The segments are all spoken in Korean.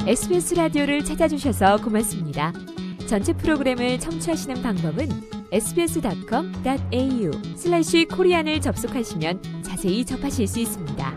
SBS 라디오를 찾아주셔서 고맙습니다. 전체 프로그램을 청취하시는 방법은 sbs.com.au/korean을 접속하시면 자세히 접하실 수 있습니다.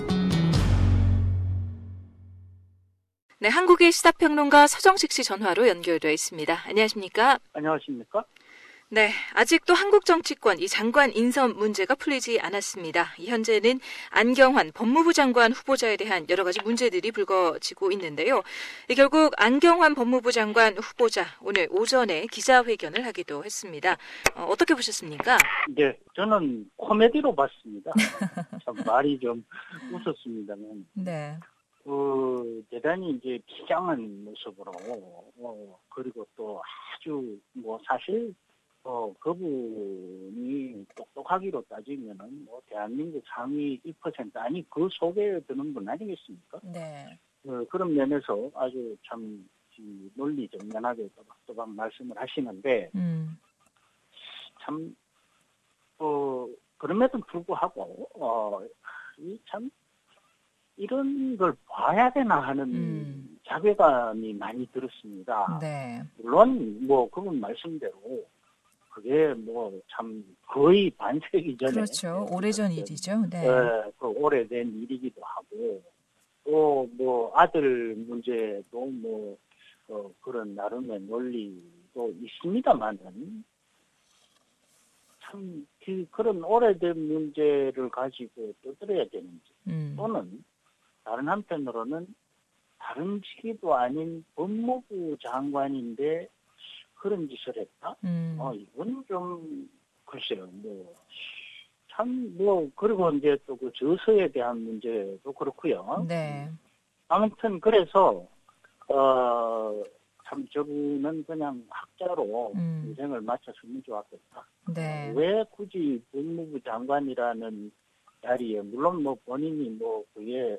네, 한국의 시사평론가 서정식 씨 전화로 연결되어 있습니다. 안녕하십니까? 안녕하십니까? 네, 아직도 한국 정치권 이 장관 인선 문제가 풀리지 않았습니다. 현재는 안경환 법무부 장관 후보자에 대한 여러 가지 문제들이 불거지고 있는데요. 결국 안경환 법무부 장관 후보자 오늘 오전에 기자회견을 하기도 했습니다. 어떻게 보셨습니까? 네, 저는 코미디로 봤습니다. 참 말이 좀 웃었습니다만. 네. 대단히 이제 비장한 모습으로, 그리고 또 아주 사실 그분이 똑똑하기로 따지면은 대한민국 상위 1% 아니 그 속에 드는 분 아니겠습니까? 네. 그런 면에서 아주 참 논리정연하게 또박 말씀을 하시는데 참 그럼에도 불구하고 참 이런 걸 봐야 되나 하는 자괴감이 많이 들었습니다. 네. 물론 그분 말씀대로 그게 참 거의 반세기 전에. 그렇죠. 오래전 일이죠. 네. 그 오래된 일이기도 하고, 또 아들 문제도 그런 나름의 논리도 있습니다만은 참 그런 오래된 문제를 가지고 떠들어야 되는지 또는 다른 한편으로는 다른 시기도 아닌 법무부 장관인데 그런 짓을 했다? 이건 좀, 글쎄요, 그리고 이제 또 그 저서에 대한 문제도 그렇고요. 네. 아무튼, 그래서, 참 저분은 그냥 학자로 인생을 마쳤으면 좋았겠다. 네. 왜 굳이 법무부 장관이라는 자리에, 물론 본인이 그게,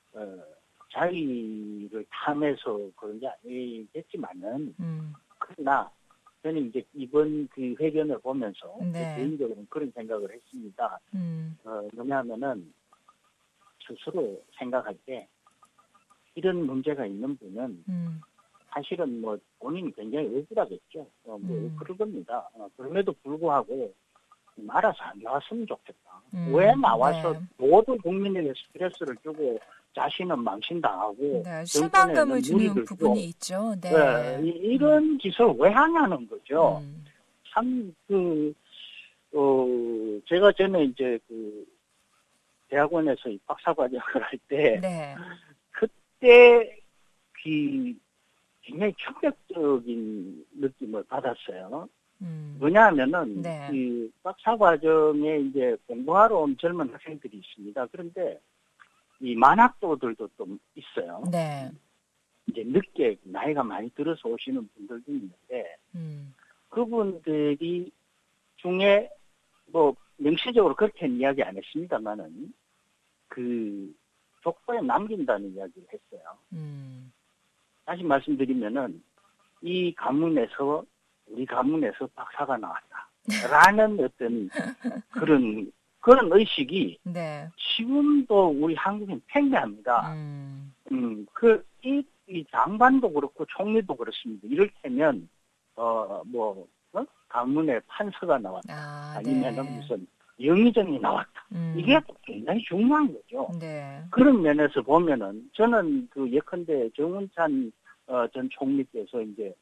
자기를 탐해서 그런 게 아니겠지만은, 그러나 저는 이제 이번 그 회견을 보면서 네. 개인적으로는 그런 생각을 했습니다. 뭐냐면은 스스로 생각할 때 이런 문제가 있는 분은 사실은 본인이 굉장히 억울하겠죠. 그럴 겁니다. 그럼에도 불구하고 알아서 안 나왔으면 좋겠다. 왜 나와서 네. 모든 국민에게 스트레스를 주고 자신은 망신당하고 네, 실망감을 주는 부분이 있죠. 네. 네, 이런 짓을 왜 하냐는 거죠. 참 제가 전에 이제 대학원에서 박사과정을 할 때 네. 그때 굉장히 충격적인 느낌을 받았어요. 뭐냐면은 네. 박사과정에 이제 공부하러 온 젊은 학생들이 있습니다. 그런데 이 만학도들도 좀 있어요. 네. 이제 늦게 나이가 많이 들어서 오시는 분들도 있는데 그분들이 중에 명시적으로 그렇게는 이야기 안 했습니다만은 족보에 남긴다는 이야기를 했어요. 다시 말씀드리면은 우리 가문에서 박사가 나왔다라는 어떤 그런 의식이 네. 지금도 우리 한국인 팽배합니다. 이 장관도 그렇고 총리도 그렇습니다. 이를테면 가문에 판서가 나왔다. 아니면은 네. 무슨 영의정이 나왔다. 이게 굉장히 중요한 거죠. 네. 그런 면에서 보면은 저는 예컨대 정운찬 전 총리께서 이제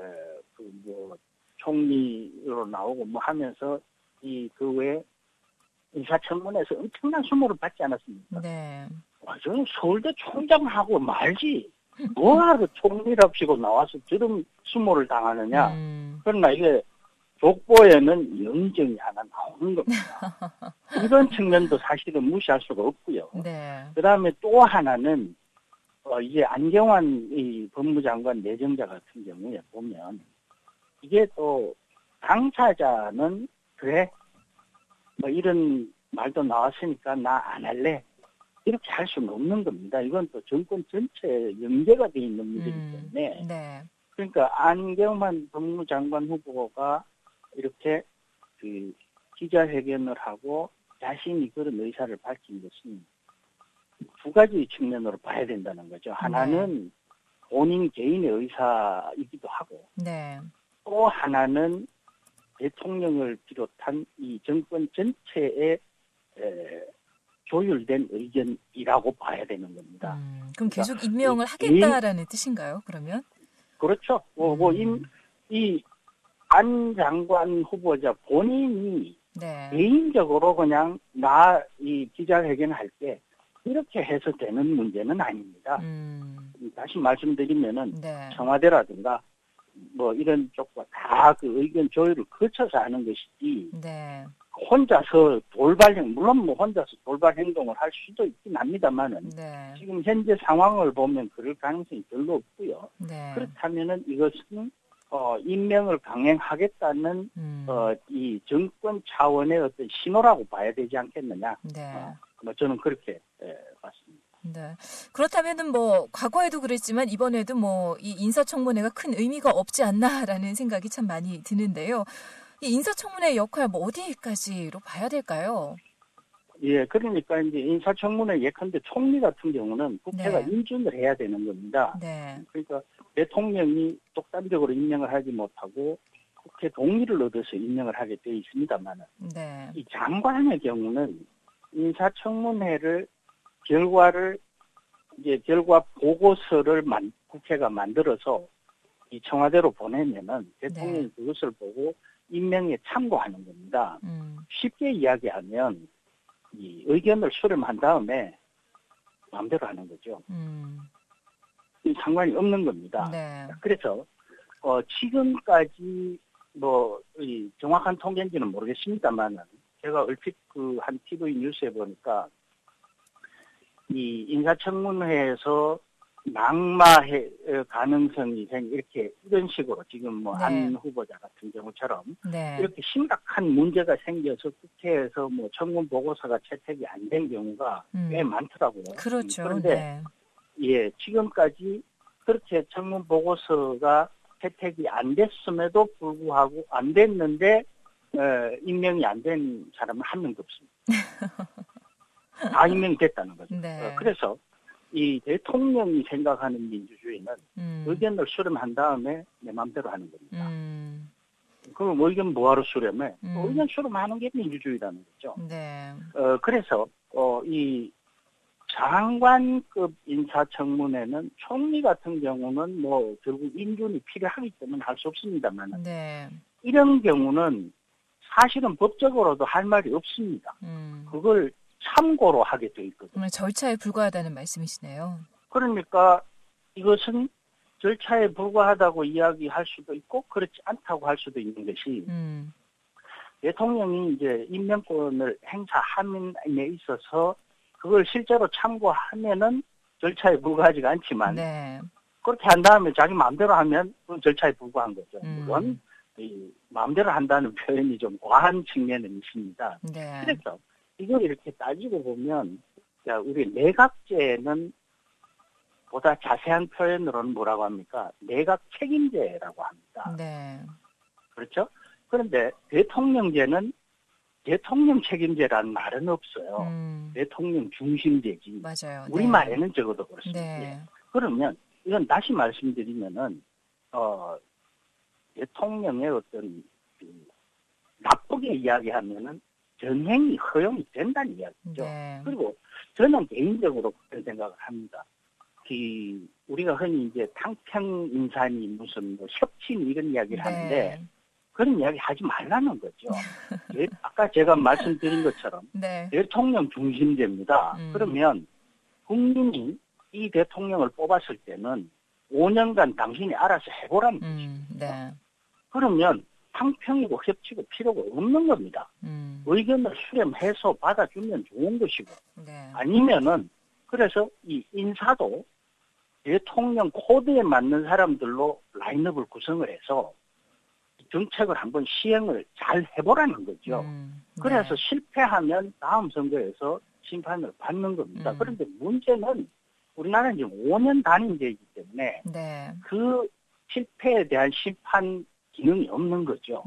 총리로 나오고 하면서 그 외에 인사청문회에서 엄청난 수모를 받지 않았습니까? 네. 저는 서울대 총장하고 말지. 뭐하러 총리랍시고 나와서 저런 수모를 당하느냐. 그러나 이게 족보에는 영의정이 하나 나오는 겁니다. 이런 측면도 사실은 무시할 수가 없고요. 네. 그 다음에 또 하나는 이제 안경환 이 법무장관 내정자 같은 경우에 보면 이게 또 당사자는 그래 이런 말도 나왔으니까 나 안 할래 이렇게 할 수는 없는 겁니다. 이건 또 정권 전체에 연계가 돼 있는 문제이기 때문에 네. 그러니까 안경환 법무장관 후보가 이렇게 기자회견을 하고 자신이 그런 의사를 밝힌 것은 두 가지 측면으로 봐야 된다는 거죠. 하나는 본인 개인의 의사이기도 하고 네. 또 하나는 대통령을 비롯한 이 정권 전체의 조율된 의견이라고 봐야 되는 겁니다. 그럼 계속 그러니까 임명을 하겠다라는 뜻인가요? 그러면? 그렇죠. 이 안 장관 후보자 본인이 네. 개인적으로 그냥 이 기자회견 할 때 이렇게 해서 되는 문제는 아닙니다. 다시 말씀드리면은 네. 청와대라든가 뭐 이런 쪽과 다 그 의견 조율을 거쳐서 하는 것이지 네. 혼자서 물론 뭐 혼자서 돌발 행동을 할 수도 있긴 합니다만은 네. 지금 현재 상황을 보면 그럴 가능성이 별로 없고요. 네. 그렇다면은 이것은 임명을 강행하겠다는 이 정권 차원의 어떤 신호라고 봐야 되지 않겠느냐. 네. 뭐 저는 그렇게 봤습니다. 네. 그렇다면은 뭐 과거에도 그랬지만 이번에도 뭐 이 인사청문회가 큰 의미가 없지 않나라는 생각이 참 많이 드는데요. 이 인사청문회 역할 뭐 어디까지로 봐야 될까요? 예, 그러니까 이제 인사청문회 예컨대 총리 같은 경우는 국회가 네. 인준을 해야 되는 겁니다. 네. 그러니까 대통령이 독단적으로 임명을 하지 못하고 국회 동의를 얻어서 임명을 하게 되어 있습니다만은 네. 이 장관의 경우는 인사청문회를 결과 보고서를 국회가 만들어서 이 청와대로 보내면은 대통령이 네. 그것을 보고 임명에 참고하는 겁니다. 쉽게 이야기하면 이 의견을 수렴한 다음에 마음대로 하는 거죠. 이 상관이 없는 겁니다. 네. 그래서 지금까지 이 정확한 통계인지는 모르겠습니다만은 제가 얼핏 한 TV 뉴스에 보니까 이 인사청문회에서 낙마의 가능성이 이런 식으로 지금 네. 안 후보자 같은 경우처럼 네. 이렇게 심각한 문제가 생겨서 국회에서 청문 보고서가 채택이 안 된 경우가 꽤 많더라고요. 그렇죠. 그런데 네. 예, 지금까지 그렇게 청문 보고서가 채택이 안 됐음에도 불구하고 안 됐는데 임명이 안 된 사람은 한 명도 없습니다. 다 임명됐다는 거죠. 네. 그래서 이 대통령이 생각하는 민주주의는 의견을 수렴한 다음에 내 마음대로 하는 겁니다. 그럼 의견 뭐하러 수렴해? 의견 수렴하는 게 민주주의라는 거죠. 네. 그래서 이 장관급 인사청문회는 총리 같은 경우는 결국 인준이 필요하기 때문에 할 수 없습니다만 네. 이런 경우는 사실은 법적으로도 할 말이 없습니다. 그걸 참고로 하게 돼 있거든요. 절차에 불과하다는 말씀이시네요. 그러니까 이것은 절차에 불과하다고 이야기할 수도 있고 그렇지 않다고 할 수도 있는 것이 대통령이 이제 임명권을 행사함에 있어서 그걸 실제로 참고하면은 절차에 불과하지가 않지만 네. 그렇게 한 다음에 자기 마음대로 하면 그건 절차에 불과한 거죠. 물론 이 마음대로 한다는 표현이 좀 과한 측면은 있습니다. 네. 그래서 이걸 이렇게 따지고 보면 우리 내각제는 보다 자세한 표현으로는 뭐라고 합니까? 내각 책임제라고 합니다. 네. 그렇죠? 그런데 대통령제는 대통령 책임제라는 말은 없어요. 대통령 중심제지. 맞아요. 우리말에는 적어도 그렇습니다. 네. 그러면 이건 다시 말씀드리면은 대통령의 어떤 나쁘게 이야기하면은 전행이 허용이 된다는 이야기죠. 네. 그리고 저는 개인적으로 그런 생각을 합니다. 우리가 흔히 이제 탕평인사니 무슨 협친 이런 이야기를 하는데 그런 이야기 하지 말라는 거죠. 아까 제가 말씀드린 것처럼 네. 대통령 중심제입니다. 그러면 국민이 이 대통령을 뽑았을 때는 5년간 당신이 알아서 해보라는 것입니다. 네. 그러면 탕평이고 협치고 필요가 없는 겁니다. 의견을 수렴해서 받아주면 좋은 것이고 네. 아니면은 그래서 이 인사도 대통령 코드에 맞는 사람들로 라인업을 구성을 해서 정책을 한번 시행을 잘 해보라는 거죠. 그래서 실패하면 다음 선거에서 심판을 받는 겁니다. 그런데 문제는 우리나라는 지금 5년 단임제이기 때문에 네. 그 실패에 대한 심판 기능이 없는 거죠.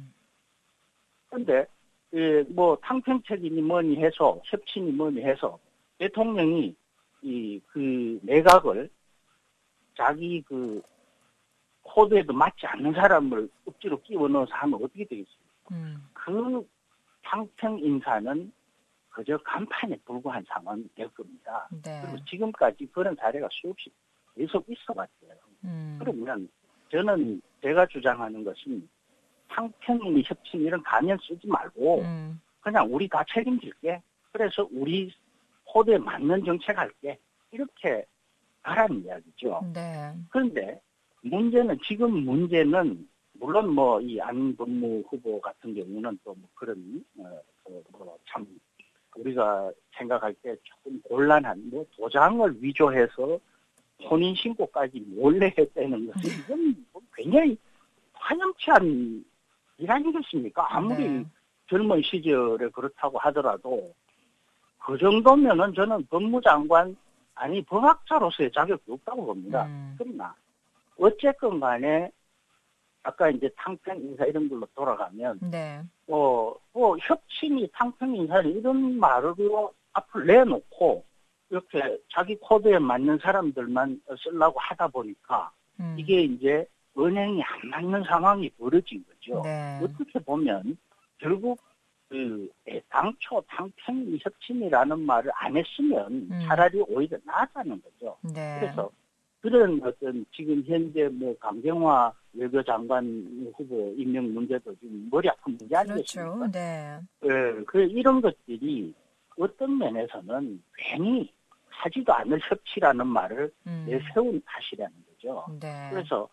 그런데 탕평책이니 뭐니 해서 협치니 뭐니 해서 대통령이 그 내각을 자기 그 코드에도 맞지 않는 사람을 억지로 끼워 넣어서 하면 어떻게 되겠습니까? 그 탕평 인사는 그저 간판에 불과한 상황이 될 겁니다. 네. 그리고 지금까지 그런 사례가 수없이 계속 있어왔어요. 그러면 저는 제가 주장하는 것은 탕평 협친 이런 가면 쓰지 말고 그냥 우리 다 책임질게. 그래서 우리 코드에 맞는 정책 할게. 이렇게 하라는 이야기죠. 네. 그런데 지금 문제는 물론 뭐 이 안 법무 후보 같은 경우는 또 뭐 그런 참 우리가 생각할 때 조금 곤란한 뭐 도장을 위조해서 혼인 신고까지 몰래 했다는 것은 이건 뭐 굉장히 화염치한 일 아니겠습니까? 아무리 네. 젊은 시절에 그렇다고 하더라도 그 정도면은 저는 법무장관 아니 법학자로서의 자격이 없다고 봅니다. 그러나 어쨌건 간에 아까 이제 탕평 인사 이런 걸로 돌아가면 네. 협친이 탕평 인사를 이런 말로 앞을 내놓고 이렇게 자기 코드에 맞는 사람들만 쓰려고 하다 보니까 이게 이제 은행이 안 맞는 상황이 벌어진 거죠. 네. 어떻게 보면 결국 당초 탕평 협친이라는 말을 안 했으면 차라리 오히려 나았다는 거죠. 네. 그래서 그런 어떤 지금 현재 뭐 강경화 외교장관 후보 임명 문제도 지금 머리 아픈 문제 아니겠습니까? 그렇죠. 네. 이런 것들이 어떤 면에서는 괜히 하지도 않을 협치라는 말을 내세운 탓이라는 거죠. 네. 그래서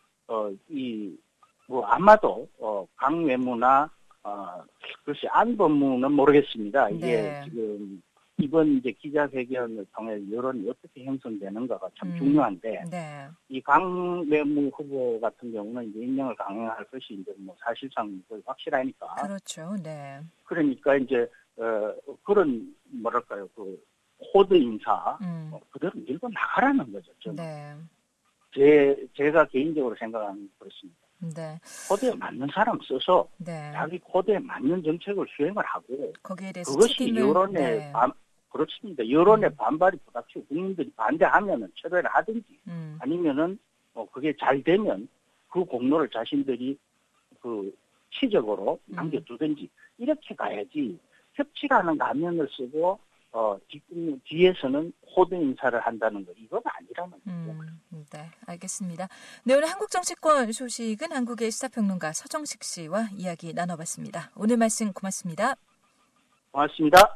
아마도 강 외무나 글쎄 안 법무는 모르겠습니다. 이게 네. 지금 이번 이제 기자회견을 통해 여론이 어떻게 형성되는가가 참 중요한데 네. 이 강 외무 후보 같은 경우는 이제 임명을 강행할 것이 이제 뭐 사실상 거의 확실하니까. 그렇죠. 네. 그러니까 이제 그런 뭐랄까요 그 코드 인사 그대로 밀고 나가라는 거죠. 저는. 네. 제가 개인적으로 생각하는 그렇습니다. 네. 코드에 맞는 사람 써서 네. 자기 코드에 맞는 정책을 수행을 하고 거기에 대해서 그것이 책임을 여론의 그렇습니다. 여론의 반발이 부닥치고 국민들이 반대하면은 철회를 하든지 아니면은 그게 잘 되면 그 공로를 자신들이 그 시적으로 남겨두든지 이렇게 가야지 협치라는 가면을 쓰고 뒤에서는 코드 인사를 한다는 거 이건 아니라는 거죠. 네, 알겠습니다. 네, 오늘 한국 정치권 소식은 한국의 시사평론가 서정식 씨와 이야기 나눠봤습니다. 오늘 말씀 고맙습니다. 고맙습니다.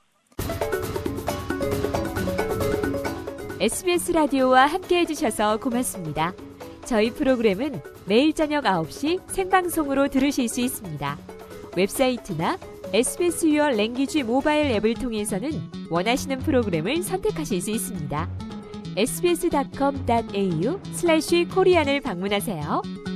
SBS 라디오와 함께해 주셔서 고맙습니다. 저희 프로그램은 매일 저녁 9시 생방송으로 들으실 수 있습니다. 웹사이트나 SBS Your Language 모바일 앱을 통해서는 원하시는 프로그램을 선택하실 수 있습니다. sbs.com.au/korean을 방문하세요.